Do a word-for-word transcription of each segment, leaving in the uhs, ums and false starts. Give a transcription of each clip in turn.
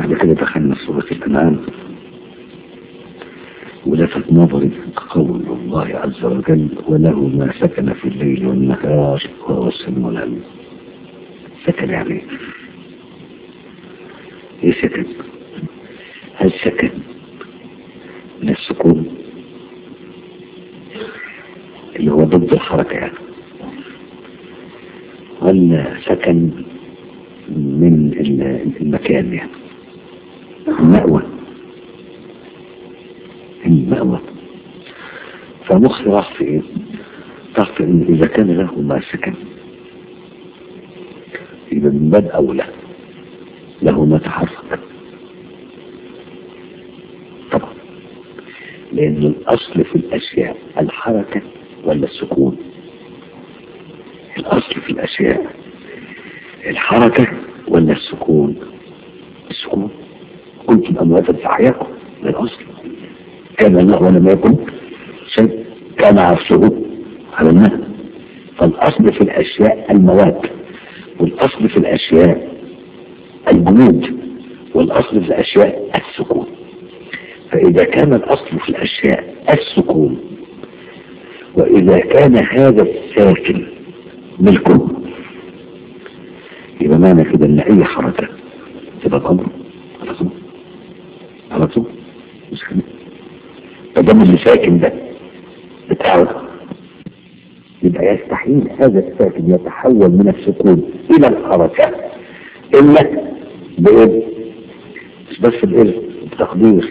واحدة كده دخلنا سورة الأنعام ولفت نظري قول الله عز وجل وله ما سكن في الليل والنهار وهو السميع العليم. سكن يعني ايه سكن؟ هل سكن من السكون اللي هو ضد الحركة يعني، ولا سكن من المكان يعني المأوى؟ المأوى. فمخي راح في ايه؟ راح في ان اذا كان له ما سكن يبقى من باب اولى له ما تحرك طبعا، لان الاصل في الاشياء الحركة ولا السكون؟ الاصل في الاشياء الحركة ولا السكون؟ السكون. كنتم امواتا فاحياكم من الاصل، كان الله ولم يكن شيء، كان عرشه على الماء. فالاصل في الاشياء المواد، والاصل في الاشياء الجمود، والاصل في الاشياء السكون. فاذا كان الاصل في الاشياء السكون، واذا كان هذا الساكن ملكه، يبقى معنى كده ان اي حركة تبقى بأمره على طول على طول. مش كده؟ فدام اللي ساكن ده بتاعه، يبقى يستحيل هذا الساكن يتحول من السكون الى الحركة الا بايه؟ مش بس بايه؟ بتقدير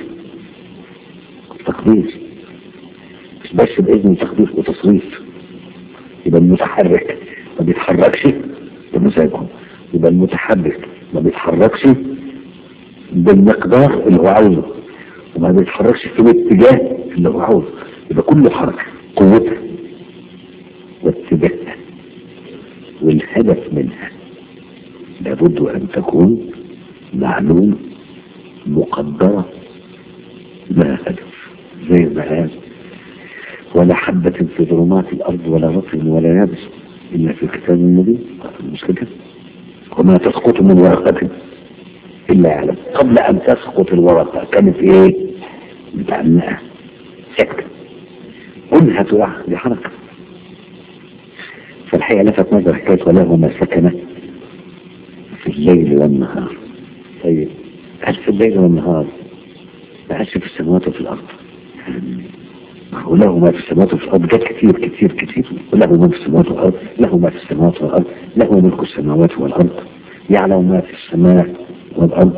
تقدير مش بس باذن تقدير وتصريف. يبقى المتحرك ما بيتحركش بمزاجه، يبقى المتحرك ما بيتحركش بالمقدار اللي هو عاوزه، وما بيتحركش في الاتجاه اللي هو عاوزه. يبقى كله حركة، قوتها واتجاهها والهدف منها لابد ان تكون معلوم مقدرة لها هدف. زي ما قال ولا حبة في ظلمات الارض ولا رطب ولا يابس الا في كتاب مبين. مش كده؟ وما تسقط من ورقة الا يعلم. قبل ان تسقط الورقة كانت ايه؟ بتعنقها سكت، انهت بحركة. فالحقيقة لفت نظر حكاية وله ما سكن في الليل والنهار. طيب هل في الليل والنهار ما قالش في السماوات وفي الارض؟ وله ما في السماوات وفي الارض جت كتير كتير كتير. وله ما في السماوات والارض، له ما في السماوات والارض، له ملك السماوات والارض، يعلم ما في السماء والارض،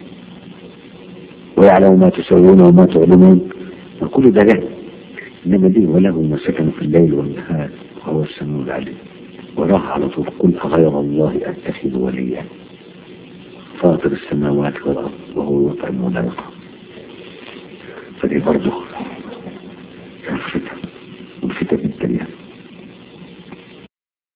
ويعلم ما تسوون وما تعلمون. وكل ده جه. انما دي وله ما سكن في الليل والنهار وهو السميع العليم. وراح على طول قل أغير الله أتخذ وليا فاطر السماوات والأرض وهو يطعم ولا يطعم. فدي برضه